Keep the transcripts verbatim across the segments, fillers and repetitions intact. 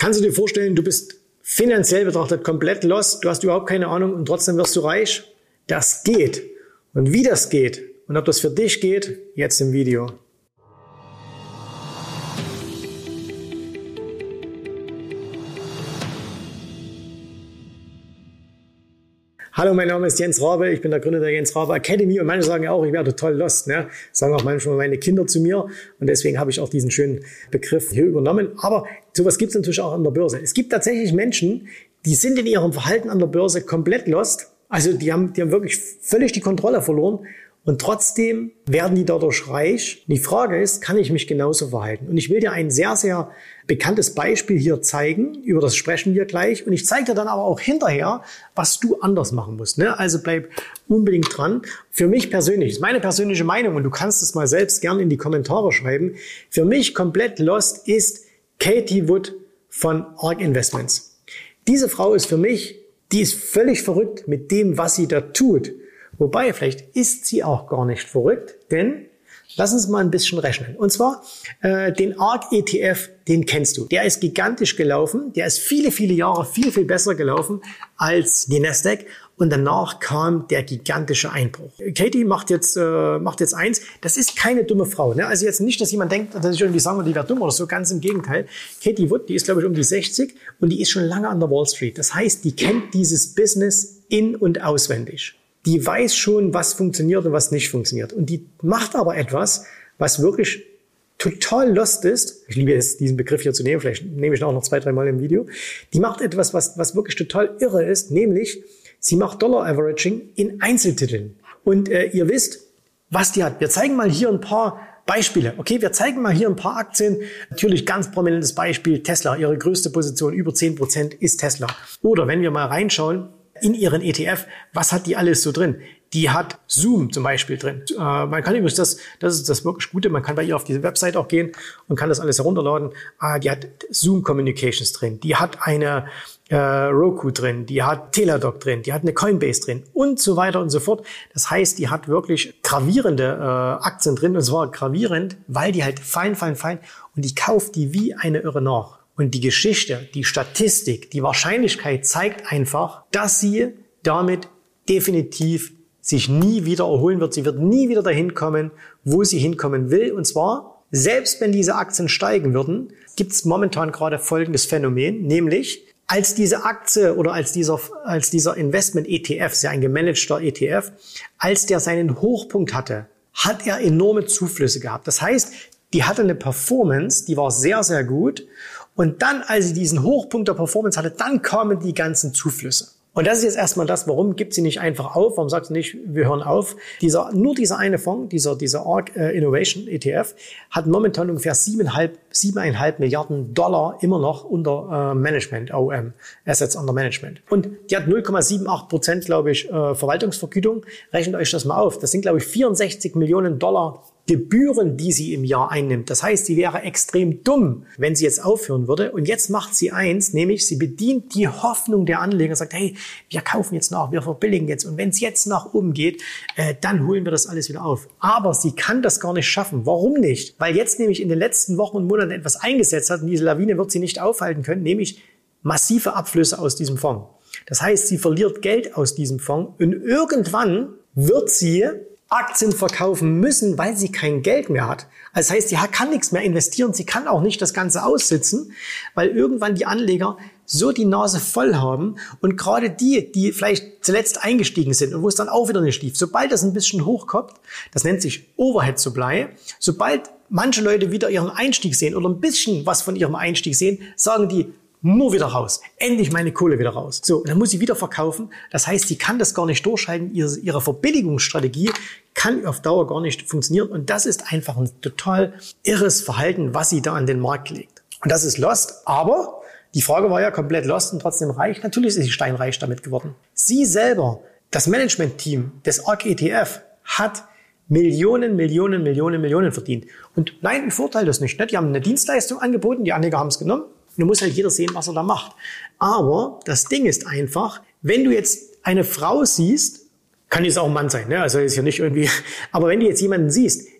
Kannst du dir vorstellen, du bist finanziell betrachtet komplett lost, du hast überhaupt keine Ahnung und trotzdem wirst du reich? Das geht. Und wie das geht und ob das für dich geht, jetzt im Video. Hallo, mein Name ist Jens Rabe, ich bin der Gründer der Jens Rabe Academy und manche sagen ja auch, ich wäre total lost, ne? Sagen auch manchmal meine Kinder zu mir und deswegen habe ich auch diesen schönen Begriff hier übernommen. Aber sowas gibt es natürlich auch an der Börse. Es gibt tatsächlich Menschen, die sind in ihrem Verhalten an der Börse komplett lost. Also die haben, die haben wirklich völlig die Kontrolle verloren und trotzdem werden die dadurch reich. Die Frage ist, kann ich mich genauso verhalten? Und ich will dir ein sehr, sehr bekanntes Beispiel hier zeigen, über das sprechen wir gleich. Und ich zeige dir dann aber auch hinterher, was du anders machen musst. Ne? Also bleib unbedingt dran. Für mich persönlich, das ist meine persönliche Meinung und du kannst es mal selbst gerne in die Kommentare schreiben. Für mich komplett lost ist Katie Wood von ARK Investments. Diese Frau ist für mich, die ist völlig verrückt mit dem, was sie da tut. Wobei, vielleicht ist sie auch gar nicht verrückt, denn lass uns mal ein bisschen rechnen. Und zwar äh, den ARK E T F, den kennst du. Der ist gigantisch gelaufen, der ist viele, viele Jahre viel, viel besser gelaufen als die Nasdaq. Und danach kam der gigantische Einbruch. Katie macht jetzt äh, macht jetzt eins. Das ist keine dumme Frau. Ne? Also jetzt nicht, dass jemand denkt, dass ich irgendwie sagen würde, die wäre dumm oder so. Ganz im Gegenteil. Katie Wood, die ist, glaube ich, um die sechzig und die ist schon lange an der Wall Street. Das heißt, die kennt dieses Business in- und auswendig. Die weiß schon, was funktioniert und was nicht funktioniert. Und die macht aber etwas, was wirklich total lost ist. Ich liebe es, diesen Begriff hier zu nehmen. Vielleicht nehme ich ihn auch noch zwei, drei Mal im Video. Die macht etwas, was, was wirklich total irre ist. Nämlich, sie macht Dollar Averaging in Einzeltiteln. Und äh, ihr wisst, was die hat. Wir zeigen mal hier ein paar Beispiele. Okay, wir zeigen mal hier ein paar Aktien. Natürlich ganz prominentes Beispiel Tesla. Ihre größte Position, über zehn Prozent, ist Tesla. Oder wenn wir mal reinschauen, in ihren E T F, was hat die alles so drin? Die hat Zoom zum Beispiel drin. Äh, man kann übrigens das, das ist das wirklich Gute, man kann bei ihr auf diese Website auch gehen und kann das alles herunterladen. Äh, die hat Zoom Communications drin, die hat eine äh, Roku drin, die hat Teladoc drin, die hat eine Coinbase drin und so weiter und so fort. Das heißt, die hat wirklich gravierende äh, Aktien drin und zwar gravierend, weil die halt fein, fein, fein und die kauft die wie eine Irre nach. Und die Geschichte, die Statistik, die Wahrscheinlichkeit zeigt einfach, dass sie damit definitiv sich nie wieder erholen wird. Sie wird nie wieder dahin kommen, wo sie hinkommen will. Und zwar, selbst wenn diese Aktien steigen würden, gibt es momentan gerade folgendes Phänomen, nämlich als diese Aktie oder als dieser, als dieser Investment-E T F, ist ja ein gemanagter E T F, als der seinen Hochpunkt hatte, hat er enorme Zuflüsse gehabt. Das heißt, die hatte eine Performance, die war sehr, sehr gut. Und dann, als sie diesen Hochpunkt der Performance hatte, dann kamen die ganzen Zuflüsse. Und das ist jetzt erstmal das, warum gibt sie nicht einfach auf? Warum sagt sie nicht, wir hören auf? Dieser, nur dieser eine Fonds, dieser, dieser ARK äh, Innovation E T F, hat momentan ungefähr siebeneinhalb, siebeneinhalb Milliarden Dollar immer noch unter äh, Management, O M, Assets Under Management. Und die hat null Komma achtundsiebzig Prozent, glaube ich, äh, Verwaltungsvergütung. Rechnet euch das mal auf. Das sind, glaube ich, vierundsechzig Millionen Dollar Gebühren, die sie im Jahr einnimmt. Das heißt, sie wäre extrem dumm, wenn sie jetzt aufhören würde. Und jetzt macht sie eins, nämlich sie bedient die Hoffnung der Anleger, sagt, hey, wir kaufen jetzt nach, wir verbilligen jetzt. Und wenn es jetzt nach oben geht, äh, dann holen wir das alles wieder auf. Aber sie kann das gar nicht schaffen. Warum nicht? Weil jetzt nämlich in den letzten Wochen und Monaten etwas eingesetzt hat und diese Lawine wird sie nicht aufhalten können, nämlich massive Abflüsse aus diesem Fonds. Das heißt, sie verliert Geld aus diesem Fonds und irgendwann wird sie Aktien verkaufen müssen, weil sie kein Geld mehr hat. Das heißt, sie kann nichts mehr investieren, sie kann auch nicht das Ganze aussitzen, weil irgendwann die Anleger so die Nase voll haben und gerade die, die vielleicht zuletzt eingestiegen sind und wo es dann auch wieder nicht lief, sobald das ein bisschen hochkommt, das nennt sich Overhead Supply, sobald manche Leute wieder ihren Einstieg sehen oder ein bisschen was von ihrem Einstieg sehen, sagen die, nur wieder raus. Endlich meine Kohle wieder raus. So, und dann muss sie wieder verkaufen. Das heißt, sie kann das gar nicht durchhalten. Ihre, ihre Verbilligungsstrategie kann auf Dauer gar nicht funktionieren. Und das ist einfach ein total irres Verhalten, was sie da an den Markt legt. Und das ist lost. Aber die Frage war ja komplett lost und trotzdem reich. Natürlich ist sie steinreich damit geworden. Sie selber, das Management-Team des ARK E T F, hat Millionen, Millionen, Millionen, Millionen verdient. Und nein, ich verurteile das nicht. Die haben eine Dienstleistung angeboten, die Anleger haben es genommen. Du musst halt jeder sehen, was er da macht. Aber das Ding ist einfach, wenn du jetzt eine Frau siehst, kann jetzt auch ein Mann sein, ne? Also ist ja nicht irgendwie, aber wenn du jetzt jemanden siehst,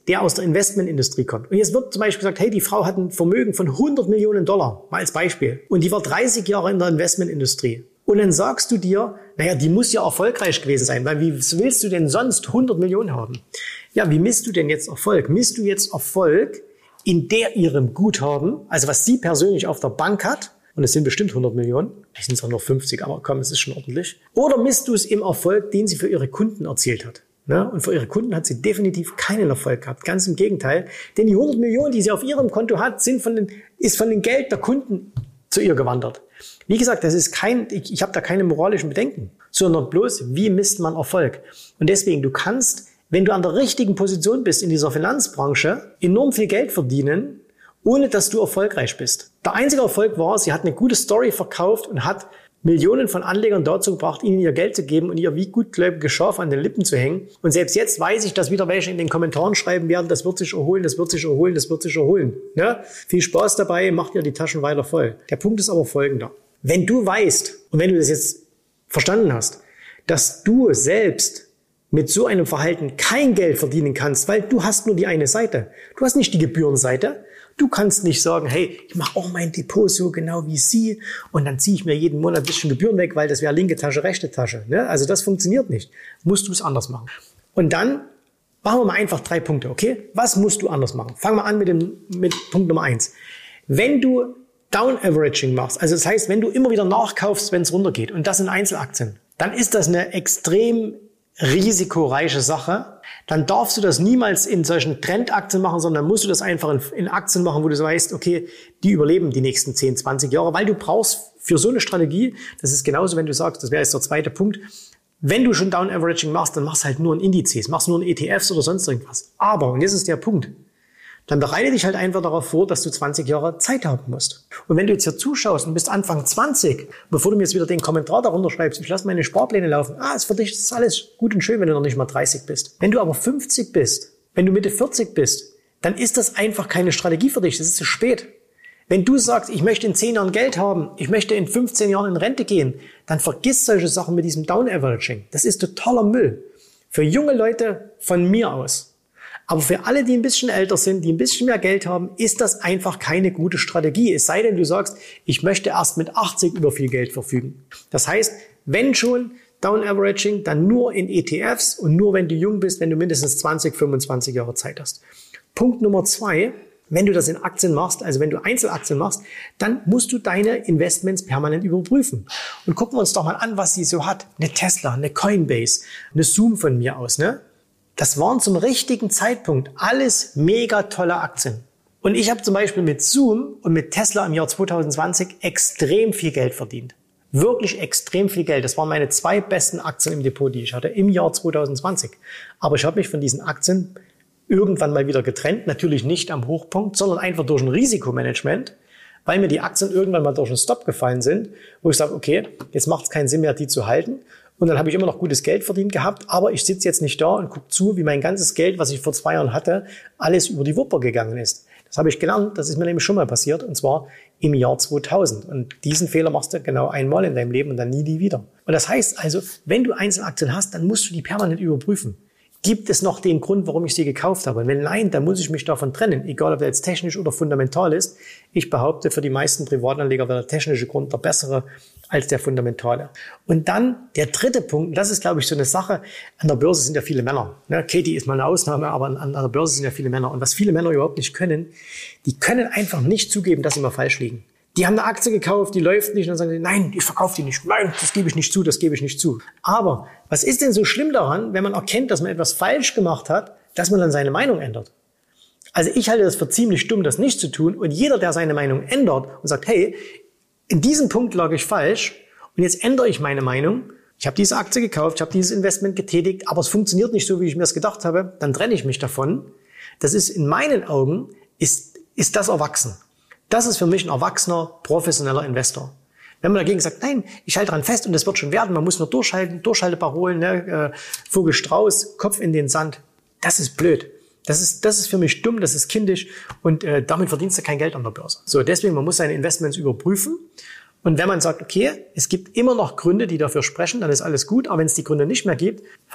der aus der Investmentindustrie kommt. Und jetzt wird zum Beispiel gesagt, hey, die Frau hat ein Vermögen von hundert Millionen Dollar, mal als Beispiel. Und die war dreißig Jahre in der Investmentindustrie. Und dann sagst du dir, naja, die muss ja erfolgreich gewesen sein, weil wie willst du denn sonst hundert Millionen haben? Ja, wie misst du denn jetzt Erfolg? Misst du jetzt Erfolg in der ihrem Guthaben, also was sie persönlich auf der Bank hat, und es sind bestimmt hundert Millionen, vielleicht sind es auch nur fünfzig, aber komm, es ist schon ordentlich. Oder misst du es im Erfolg, den sie für ihre Kunden erzielt hat? Ne? Und für ihre Kunden hat sie definitiv keinen Erfolg gehabt. Ganz im Gegenteil. Denn die hundert Millionen, die sie auf ihrem Konto hat, sind von den, ist von dem Geld der Kunden zu ihr gewandert. Wie gesagt, das ist kein, ich, ich habe da keine moralischen Bedenken, sondern bloß, wie misst man Erfolg? Und deswegen, du kannst, wenn du an der richtigen Position bist in dieser Finanzbranche, enorm viel Geld verdienen, ohne dass du erfolgreich bist. Der einzige Erfolg war, sie hat eine gute Story verkauft und hat Millionen von Anlegern dazu gebracht, ihnen ihr Geld zu geben und ihr wie gutgläubige Schafe an den Lippen zu hängen. Und selbst jetzt weiß ich, dass wieder welche in den Kommentaren schreiben werden, das wird sich erholen, das wird sich erholen, das wird sich erholen. Ja? Viel Spaß dabei, macht ihr die Taschen weiter voll. Der Punkt ist aber folgender. Wenn du weißt, und wenn du das jetzt verstanden hast, dass du selbst mit so einem Verhalten kein Geld verdienen kannst, weil du hast nur die eine Seite. Du hast nicht die Gebührenseite. Du kannst nicht sagen, hey, ich mache auch mein Depot so genau wie Sie und dann ziehe ich mir jeden Monat ein bisschen Gebühren weg, weil das wäre linke Tasche, rechte Tasche. Ne? Also das funktioniert nicht. Musst du es anders machen. Und dann machen wir mal einfach drei Punkte, okay? Was musst du anders machen? Fangen wir an mit dem mit Punkt Nummer eins. Wenn du Down-Averaging machst, also das heißt, wenn du immer wieder nachkaufst, wenn es runtergeht und das in Einzelaktien, dann ist das eine extrem risikoreiche Sache, dann darfst du das niemals in solchen Trendaktien machen, sondern musst du das einfach in, in Aktien machen, wo du so weißt, okay, die überleben die nächsten zehn, zwanzig Jahre, weil du brauchst für so eine Strategie, das ist genauso, wenn du sagst, das wäre jetzt der zweite Punkt, wenn du schon Down-Averaging machst, dann machst halt nur in Indizes, machst nur in E T Fs oder sonst irgendwas. Aber, und jetzt ist der Punkt, dann bereite dich halt einfach darauf vor, dass du zwanzig Jahre Zeit haben musst. Und wenn du jetzt hier zuschaust und bist Anfang zwanzig, bevor du mir jetzt wieder den Kommentar darunter schreibst, ich lasse meine Sparpläne laufen, ah, ist für dich ist alles gut und schön, wenn du noch nicht mal dreißig bist. Wenn du aber fünfzig bist, wenn du Mitte vierzig bist, dann ist das einfach keine Strategie für dich, das ist zu spät. Wenn du sagst, ich möchte in zehn Jahren Geld haben, ich möchte in fünfzehn Jahren in Rente gehen, dann vergiss solche Sachen mit diesem Down-Averaging. Das ist totaler Müll. Für junge Leute von mir aus. Aber für alle, die ein bisschen älter sind, die ein bisschen mehr Geld haben, ist das einfach keine gute Strategie. Es sei denn, du sagst, ich möchte erst mit achtzig über viel Geld verfügen. Das heißt, wenn schon Down-Averaging, dann nur in E T Fs und nur, wenn du jung bist, wenn du mindestens zwanzig, fünfundzwanzig Jahre Zeit hast. Punkt Nummer zwei, wenn du das in Aktien machst, also wenn du Einzelaktien machst, dann musst du deine Investments permanent überprüfen. Und gucken wir uns doch mal an, was sie so hat. Eine Tesla, eine Coinbase, eine Zoom von mir aus, ne? Das waren zum richtigen Zeitpunkt alles mega tolle Aktien. Und ich habe zum Beispiel mit Zoom und mit Tesla im Jahr zwanzig zwanzig extrem viel Geld verdient. Wirklich extrem viel Geld. Das waren meine zwei besten Aktien im Depot, die ich hatte im Jahr zwanzig zwanzig. Aber ich habe mich von diesen Aktien irgendwann mal wieder getrennt. Natürlich nicht am Hochpunkt, sondern einfach durch ein Risikomanagement, weil mir die Aktien irgendwann mal durch einen Stop gefallen sind, wo ich sage, okay, jetzt macht es keinen Sinn mehr, die zu halten. Und dann habe ich immer noch gutes Geld verdient gehabt, aber ich sitze jetzt nicht da und gucke zu, wie mein ganzes Geld, was ich vor zwei Jahren hatte, alles über die Wupper gegangen ist. Das habe ich gelernt, das ist mir nämlich schon mal passiert, und zwar im Jahr zweitausend. Und diesen Fehler machst du genau einmal in deinem Leben und dann nie die wieder. Und das heißt also, wenn du Einzelaktien hast, dann musst du die permanent überprüfen. Gibt es noch den Grund, warum ich sie gekauft habe? Und wenn nein, dann muss ich mich davon trennen, egal ob der jetzt technisch oder fundamental ist. Ich behaupte, für die meisten Privatanleger wäre der technische Grund der bessere als der fundamentale. Und dann der dritte Punkt, das ist, glaube ich, so eine Sache, an der Börse sind ja viele Männer. Ne? Katie ist mal eine Ausnahme, aber an, an der Börse sind ja viele Männer. Und was viele Männer überhaupt nicht können, die können einfach nicht zugeben, dass sie mal falsch liegen. Die haben eine Aktie gekauft, die läuft nicht, und dann sagen sie, nein, ich verkaufe die nicht. Nein, das gebe ich nicht zu, das gebe ich nicht zu. Aber was ist denn so schlimm daran, wenn man erkennt, dass man etwas falsch gemacht hat, dass man dann seine Meinung ändert? Also ich halte das für ziemlich dumm, das nicht zu tun. Und jeder, der seine Meinung ändert und sagt, hey, in diesem Punkt lag ich falsch und jetzt ändere ich meine Meinung. Ich habe diese Aktie gekauft, ich habe dieses Investment getätigt, aber es funktioniert nicht so, wie ich mir es gedacht habe. Dann trenne ich mich davon. Das ist in meinen Augen, ist, ist das erwachsen. Das ist für mich ein erwachsener, professioneller Investor. Wenn man dagegen sagt, nein, ich halte dran fest und das wird schon werden, man muss nur durchhalten, Durchhalteparolen, ne, äh, Vogel Strauß, Kopf in den Sand, das ist blöd. Das ist, das ist für mich dumm, das ist kindisch und äh, damit verdienst du kein Geld an der Börse. So, deswegen, man muss seine Investments überprüfen. Und wenn man sagt, okay, es gibt immer noch Gründe, die dafür sprechen, dann ist alles gut. Aber wenn es die Gründe nicht mehr gibt, vor allem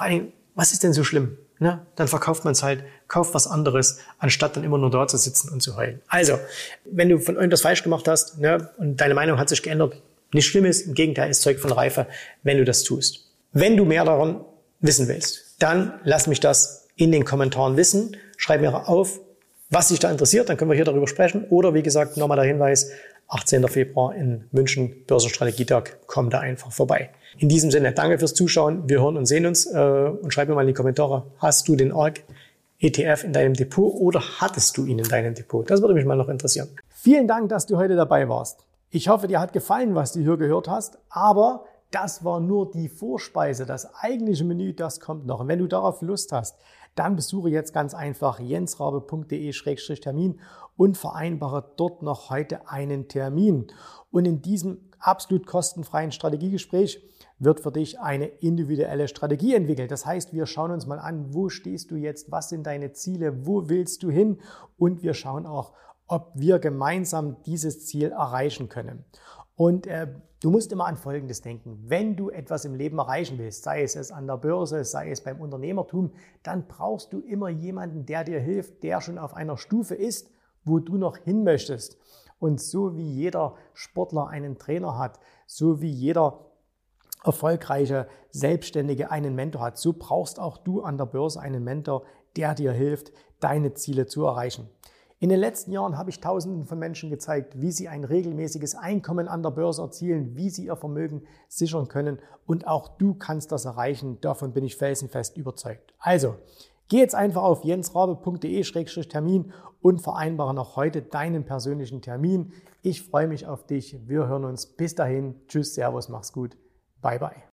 was ist denn so schlimm? Ne? Dann verkauft man es halt, kauft was anderes, anstatt dann immer nur da zu sitzen und zu heulen. Also, wenn du von irgendwas falsch gemacht hast, ne, und deine Meinung hat sich geändert, nichts Schlimmes, im Gegenteil, ist Zeug von Reife, wenn du das tust. Wenn du mehr davon wissen willst, dann lass mich das in den Kommentaren wissen. Schreib mir auf, was dich da interessiert, dann können wir hier darüber sprechen. Oder wie gesagt, nochmal der Hinweis, achtzehnten Februar in München, Börsenstrategietag, komm da einfach vorbei. In diesem Sinne, danke fürs Zuschauen. Wir hören und sehen uns äh, und schreib mir mal in die Kommentare, hast du den A R K E T F in deinem Depot oder hattest du ihn in deinem Depot? Das würde mich mal noch interessieren. Vielen Dank, dass du heute dabei warst. Ich hoffe, dir hat gefallen, was du hier gehört hast, aber das war nur die Vorspeise. Das eigentliche Menü, das kommt noch. Und wenn du darauf Lust hast, dann besuche jetzt ganz einfach jensrabe punkt de Schrägstrich Termin und vereinbare dort noch heute einen Termin. Und in diesem absolut kostenfreien Strategiegespräch wird für dich eine individuelle Strategie entwickelt. Das heißt, wir schauen uns mal an, wo stehst du jetzt, was sind deine Ziele, wo willst du hin und wir schauen auch, ob wir gemeinsam dieses Ziel erreichen können. Und äh, du musst immer an Folgendes denken. Wenn du etwas im Leben erreichen willst, sei es, es an der Börse, sei es beim Unternehmertum, dann brauchst du immer jemanden, der dir hilft, der schon auf einer Stufe ist, wo du noch hin möchtest. Und so wie jeder Sportler einen Trainer hat, so wie jeder erfolgreiche Selbstständige einen Mentor hat, so brauchst auch du an der Börse einen Mentor, der dir hilft, deine Ziele zu erreichen. In den letzten Jahren habe ich Tausenden von Menschen gezeigt, wie sie ein regelmäßiges Einkommen an der Börse erzielen, wie sie ihr Vermögen sichern können und auch du kannst das erreichen. Davon bin ich felsenfest überzeugt. Also, geh jetzt einfach auf jensrabe punkt de Schrägstrich Termin und vereinbare noch heute deinen persönlichen Termin. Ich freue mich auf dich. Wir hören uns. Bis dahin. Tschüss, Servus, mach's gut. Bye, bye.